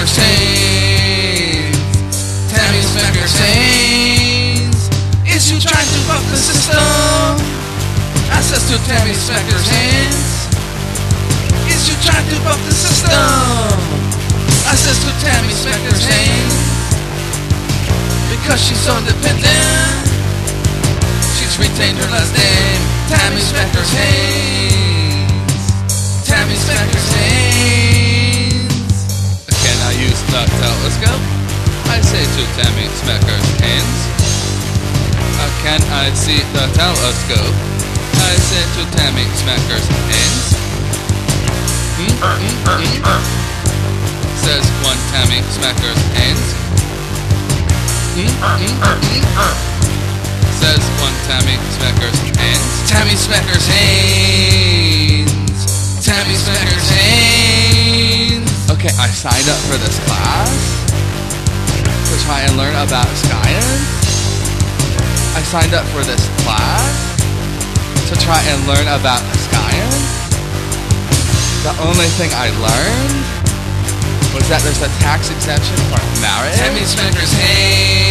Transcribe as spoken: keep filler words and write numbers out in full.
Smekers Haynes. Tammy Smekers Haynes. Is you trying to fuck the system? I says to Tammy Smekers Haynes. Is you trying to fuck the system? I says to Tammy Smekers Haynes. Because she's so independent, she's retained her last name, Tammy Smekers Haynes. Tammy Smekers Haynes. Can I use the telescope? I say to Tammy Smekers Haynes. Uh, can I see the telescope? I say to Tammy Smekers Haynes. Hmm? Hmm? Hmm? Says one Tammy Smekers Haynes. Hmm? Hmm? Hmm? Says one Tammy Smekers Haynes. Tammy Smekers Haynes. Tammy Smekers Haynes. Okay, I signed up for this class to try and learn about science. I signed up for this class to try and learn about science. The only thing I learned was that there's a tax exemption for marriage. Tammy Smekers Haynes.